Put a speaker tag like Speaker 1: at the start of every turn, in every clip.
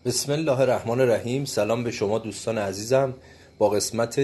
Speaker 1: بسم الله الرحمن الرحیم. سلام به شما دوستان عزیزم. با قسمت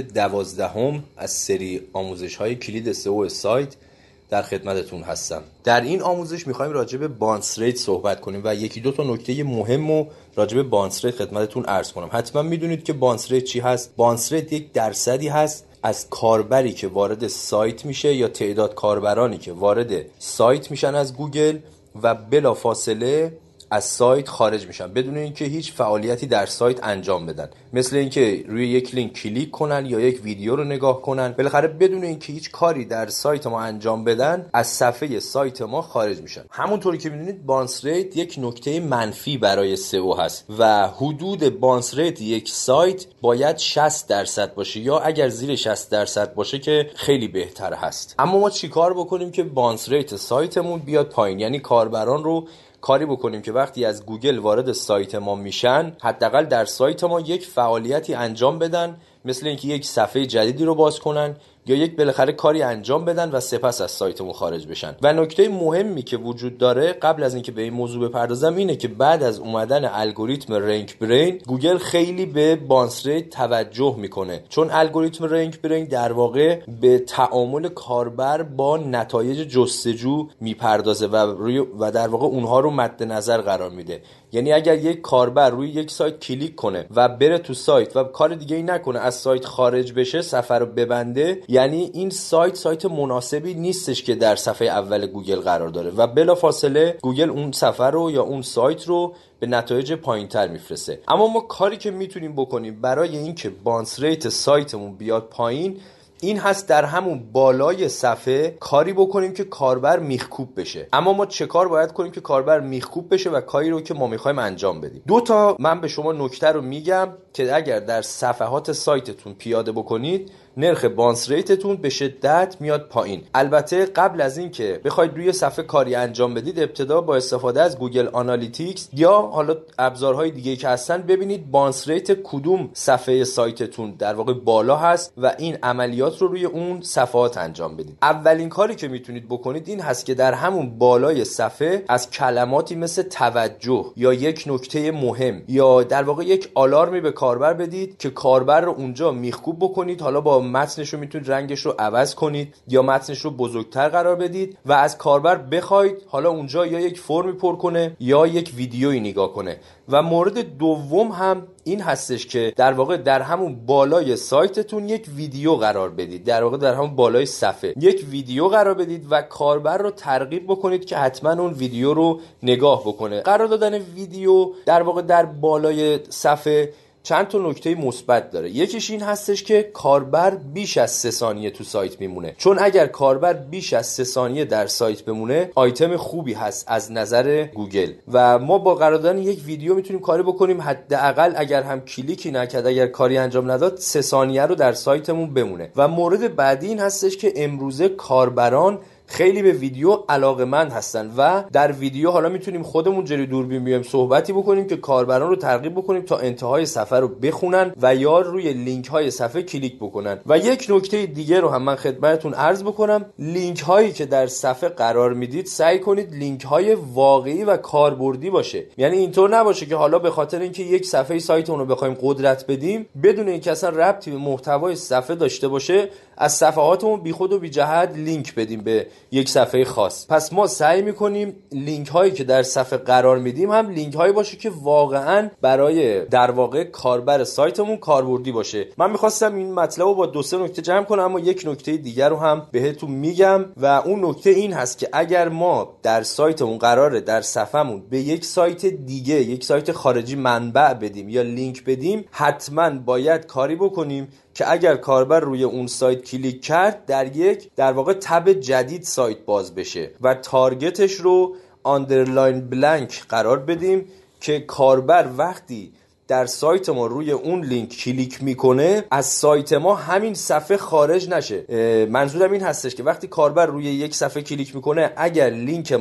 Speaker 1: 12 از سری آموزش های کلید سئو سایت در خدمتتون هستم. در این آموزش میخوایم راجع به بانس ریت صحبت کنیم و یکی دو تا نکته مهم رو راجع به بانس ریت خدمتتون عرض کنم. حتما میدونید که بانس ریت چی هست. بانس ریت یک درصدی هست از کاربری که وارد سایت میشه یا تعداد کاربرانی که وارد سایت میشن از گوگل و بلافاصله از سایت خارج میشن بدون اینکه هیچ فعالیتی در سایت انجام بدن، مثل اینکه روی یک لینک کلیک کنن یا یک ویدیو رو نگاه کنن، بالاخره بدون اینکه هیچ کاری در سایت ما انجام بدن از صفحه سایت ما خارج میشن. همونطوری که میدونید بانس ریت یک نکته منفی برای سئو هست و حدود بانس ریت یک سایت باید 60% باشه یا اگر زیر 60% باشه که خیلی بهتر هست. اما ما چیکار بکنیم که بانس ریت سایتمون بیاد پایین؟ یعنی کاربران رو کاری بکنیم که وقتی از گوگل وارد سایت ما میشن حداقل در سایت ما یک فعالیتی انجام بدن، مثل اینکه یک صفحه جدیدی رو باز کنن یا یک بالاخره کاری انجام بدن و سپس از سایتمون خارج بشن. و نکته مهمی که وجود داره قبل از اینکه به این موضوع بپردازم اینه که بعد از اومدن الگوریتم رنک برین گوگل خیلی به بانس ریت توجه میکنه، چون الگوریتم رنک برین در واقع به تعامل کاربر با نتایج جستجو میپردازه و در واقع اونها رو مد نظر قرار میده. یعنی اگر یک کاربر روی یک سایت کلیک کنه و بره تو سایت و کار دیگه ای نکنه، از سایت خارج بشه، صفحه رو ببنده، یعنی این سایت مناسبی نیستش که در صفحه اول گوگل قرار داره و بلافاصله گوگل اون صفحه رو یا اون سایت رو به نتایج پایین‌تر میفرسته. اما ما کاری که میتونیم بکنیم برای اینکه بانس ریت سایتمون بیاد پایین این هست در همون بالای صفحه کاری بکنیم که کاربر میخکوب بشه. اما ما چه کار باید کنیم که کاربر میخکوب بشه و کاری رو که ما میخوایم انجام بدیم؟ دو تا من به شما نکته رو میگم که اگر در صفحات سایتتون پیاده بکنید نرخ بانس ریتتون به شدت میاد پایین. البته قبل از این که بخواید روی صفحه کاری انجام بدید ابتدا با استفاده از گوگل آنالیتیکس یا حالا ابزارهای دیگه که هستن ببینید بانس ریت کدوم صفحه سایتتون در واقع بالا هست و این عملیات رو روی اون صفحات انجام بدید. اولین کاری که میتونید بکنید این هست که در همون بالای صفحه از کلماتی مثل توجه یا یک نکته مهم یا در واقع یک آلارمی به کاربر بدید که کاربر رو اونجا میخکوب بکنید. حالا با متنش رو میتونید رنگش رو عوض کنید یا متنش رو بزرگتر قرار بدید و از کاربر بخواید حالا اونجا یا یک فرمی پر کنه یا یک ویدیویی نگاه کنه. و مورد دوم هم این هستش که در واقع در همون بالای سایتتون یک ویدیو قرار بدید، در واقع در همون بالای صفحه یک ویدیو قرار بدید و کاربر رو ترغیب بکنید که حتما اون ویدیو رو نگاه بکنه. قرار دادن ویدیو در واقع در بالای صفحه چند تا نکته مثبت داره. یکیش این هستش که کاربر بیش از 3 ثانیه تو سایت میمونه، چون اگر کاربر بیش از 3 ثانیه در سایت بمونه آیتم خوبی هست از نظر گوگل و ما با قرار دادن یک ویدیو میتونیم کاری بکنیم حداقل اگر هم کلیکی نکرد، اگر کاری انجام نداد، 3 ثانیه رو در سایتمون بمونه. و مورد بعدی این هستش که امروزه کاربران خیلی به ویدیو علاقه‌مند هستن و در ویدیو حالا میتونیم خودمون جلوی دوربین بیایم صحبتی بکنیم که کاربران رو ترغیب بکنیم تا انتهای صفحه رو بخونن و یا روی لینک های صفحه کلیک بکنن. و یک نکته دیگه رو هم من خدمتتون عرض بکنم، لینک هایی که در صفحه قرار میدید سعی کنید لینک های واقعی و کاربردی باشه. یعنی اینطور نباشه که حالا به خاطر اینکه یک صفحه سایتمون رو بخوایم قدرت بدیم بدون اینکه اصلا ربطی به محتوای صفحه داشته باشه از صفحاتمون بیخود و بی جهت لینک بدیم به یک صفحه خاص. پس ما سعی میکنیم لینک هایی که در صفحه قرار میدیم هم لینک هایی باشه که واقعا برای در واقع کاربر سایتمون کاربردی باشه. من میخواستم این مطلب رو با 2-3 نکته جمع کنم اما یک نکته دیگر رو هم بهتون میگم و اون نکته این هست که اگر ما در سایتمون قراره در صفحمون به یک سایت دیگه، یک سایت خارجی منبع بدیم یا لینک بدیم، حتما باید کاری بکنیم که اگر کاربر روی اون سایت کلیک کرد در واقع تب جدید سایت باز بشه و تارگتش رو آندرلاین بلانک قرار بدیم که کاربر وقتی در سایت ما روی اون لینک کلیک میکنه از سایت ما همین صفحه خارج نشه. منظورم این هستش که وقتی کاربر روی یک صفحه کلیک میکنه اگر لینک ما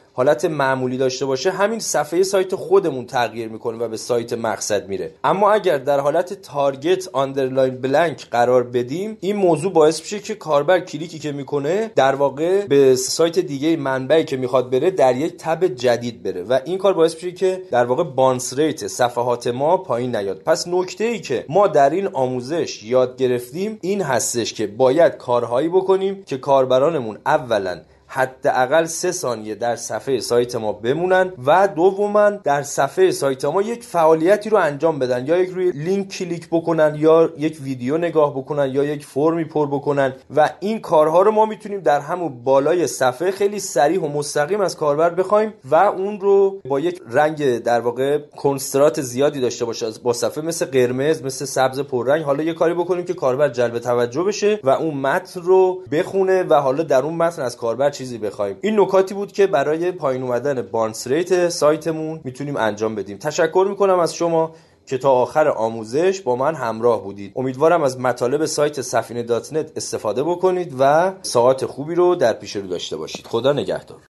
Speaker 1: حالت معمولی داشته باشه، همین صفحه سایت خودمون تغییر میکنه و به سایت مقصد میره. اما اگر در حالت تارگت آندرلاین بلانک قرار بدیم، این موضوع باعث میشه که کاربر کلیکی که میکنه در واقع به سایت دیگه منبعی که میخواد بره در یک تب جدید بره و این کار باعث میشه که در واقع بانس ریت صفحات ما پایین نیاد. پس نکته‌ای که ما در این آموزش یاد گرفتیم این هستش که باید کارهایی بکنیم که کاربرانمون اولا حداقل 3 ثانیه در صفحه سایت ما بمونن و دوما در صفحه سایت ما یک فعالیتی رو انجام بدن، یا یک روی لینک کلیک بکنن، یا یک ویدیو نگاه بکنن، یا یک فرمی پر بکنن و این کارها رو ما میتونیم در همون بالای صفحه خیلی سریع و مستقیم از کاربر بخوایم و اون رو با یک رنگ در واقع کنسترات زیادی داشته باشه با صفحه، مثل قرمز، مثل سبز پررنگ، حالا یه کاری بکنیم که کاربر جلب توجه بشه و اون متن رو بخونه و حالا در اون متن از کاربر چیزی بخوایم. این نکاتی بود که برای پایین اومدن بانس ریت سایتمون میتونیم انجام بدیم. تشکر میکنم از شما که تا آخر آموزش با من همراه بودید. امیدوارم از مطالب سایت سفینه دات نت استفاده بکنید و ساعات خوبی رو در پیش رو داشته باشید. خدا نگهدار.